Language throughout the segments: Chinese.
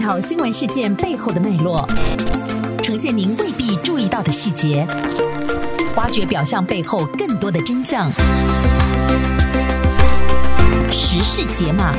讨新闻事件背后的脉络，呈现您未必注意到的细节，挖掘表象背后更多的真相。时事解码。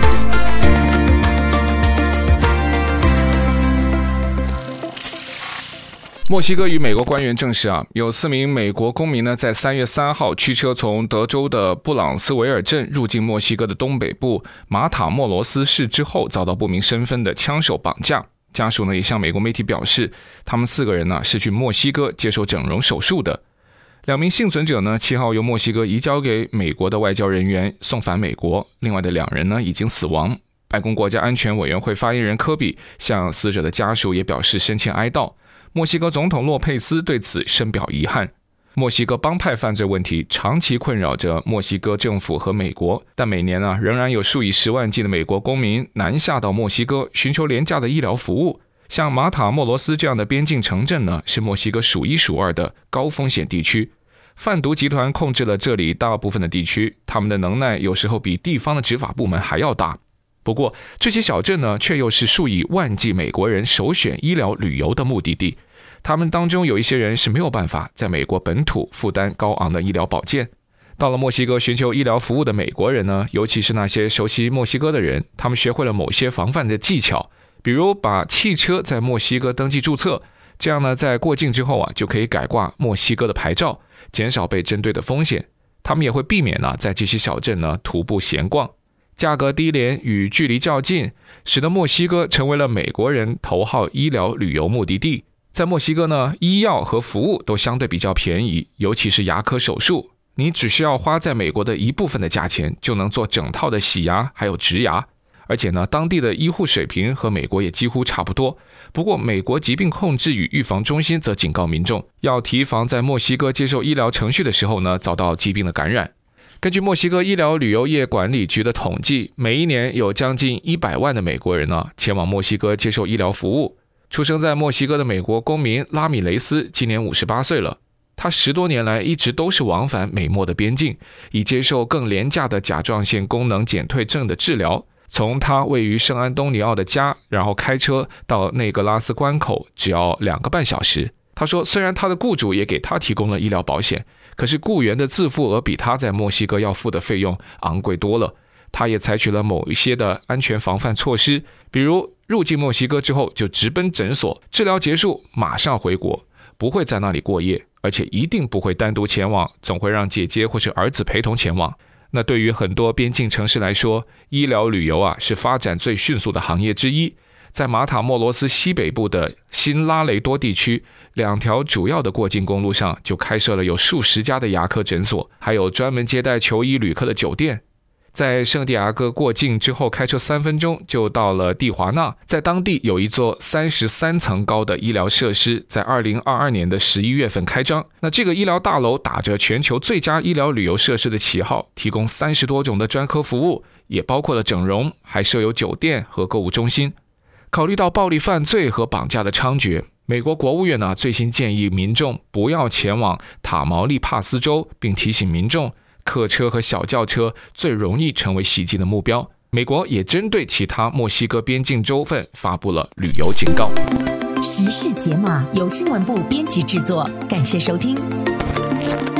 墨西哥与美国官员证实有4名美国公民呢，在3月3号驱车从德州的布朗斯维尔镇入境墨西哥的东北部马塔莫罗斯市之后，遭到不明身份的枪手绑架。家属呢也向美国媒体表示，他们4个人呢是去墨西哥接受整容手术的。2名幸存者呢7号由墨西哥移交给美国的外交人员送返美国，另外的2人呢已经死亡。白宫国家安全委员会发言人科比向死者的家属也表示深切哀悼。墨西哥总统洛佩斯对此深表遗憾。墨西哥帮派犯罪问题长期困扰着墨西哥政府和美国，但每年仍然有数以10万计的美国公民南下到墨西哥寻求廉价的医疗服务。像马塔莫罗斯这样的边境城镇呢，是墨西哥数1数2的高风险地区。贩毒集团控制了这里大部分的地区，他们的能耐有时候比地方的执法部门还要大。不过这些小镇呢，却又是数以万计美国人首选医疗旅游的目的地。他们当中有一些人是没有办法在美国本土负担高昂的医疗保健。到了墨西哥寻求医疗服务的美国人呢，尤其是那些熟悉墨西哥的人，他们学会了某些防范的技巧，比如把汽车在墨西哥登记注册，这样呢，在过境之后就可以改挂墨西哥的牌照，减少被针对的风险。他们也会避免在这些小镇徒步闲逛。价格低廉与距离较近，使得墨西哥成为了美国人头号医疗旅游目的地。在墨西哥呢，医药和服务都相对比较便宜，尤其是牙科手术，你只需要花在美国的一部分的价钱，就能做整套的洗牙还有植牙。而且呢，当地的医护水平和美国也几乎差不多。不过美国疾病控制与预防中心则警告民众，要提防在墨西哥接受医疗程序的时候呢，遭到疾病的感染。根据墨西哥医疗旅游业管理局的统计，每一年有将近100万的美国人前往墨西哥接受医疗服务。出生在墨西哥的美国公民拉米雷斯今年58岁了，他10多年来一直都是往返美墨的边境，以接受更廉价的甲状腺功能减退症的治疗。从他位于圣安东尼奥的家，然后开车到内格拉斯关口只要2个半小时。他说，虽然他的雇主也给他提供了医疗保险，可是雇员的自付额比他在墨西哥要付的费用昂贵多了。他也采取了某一些的安全防范措施，比如入境墨西哥之后就直奔诊所，治疗结束马上回国，不会在那里过夜，而且一定不会单独前往，总会让姐姐或是儿子陪同前往。那对于很多边境城市来说，医疗旅游是发展最迅速的行业之一。在马塔莫罗斯西北部的新拉雷多地区，2条主要的过境公路上就开设了有数十家的牙科诊所，还有专门接待求医旅客的酒店。在圣地亚哥过境之后，开车3分钟就到了蒂华纳，在当地有一座33层高的医疗设施，在2022年的11月份开张。那这个医疗大楼打着全球最佳医疗旅游设施的旗号，提供30多种的专科服务，也包括了整容，还设有酒店和购物中心。考虑到暴力犯罪和绑架的猖獗，美国国务院最新建议民众不要前往塔毛利帕斯州，并提醒民众客车和小轿车最容易成为袭击的目标。美国也针对其他墨西哥边境州份发布了旅游警告。 时事解码由新闻部编辑制作，感谢收听。